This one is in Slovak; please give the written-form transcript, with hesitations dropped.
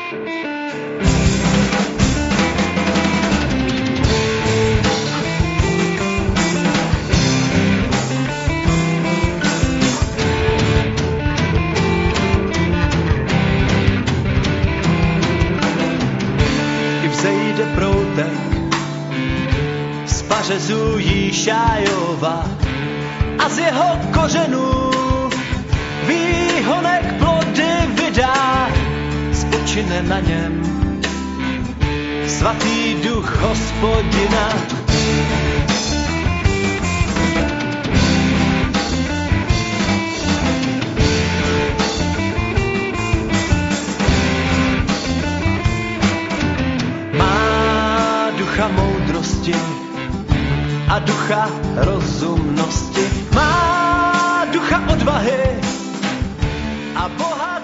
Vzejde proutek z pařezu Jíšajova a z jeho kořenů výhonek plody vydá, spočine na něm svatý duch Hospodina. Ducha moudrosti a ducha rozumnosti, má ducha odvahy a Boha